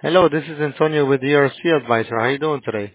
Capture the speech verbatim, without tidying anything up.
Hello, this is Antonio with E R C Advisor. How are you doing today?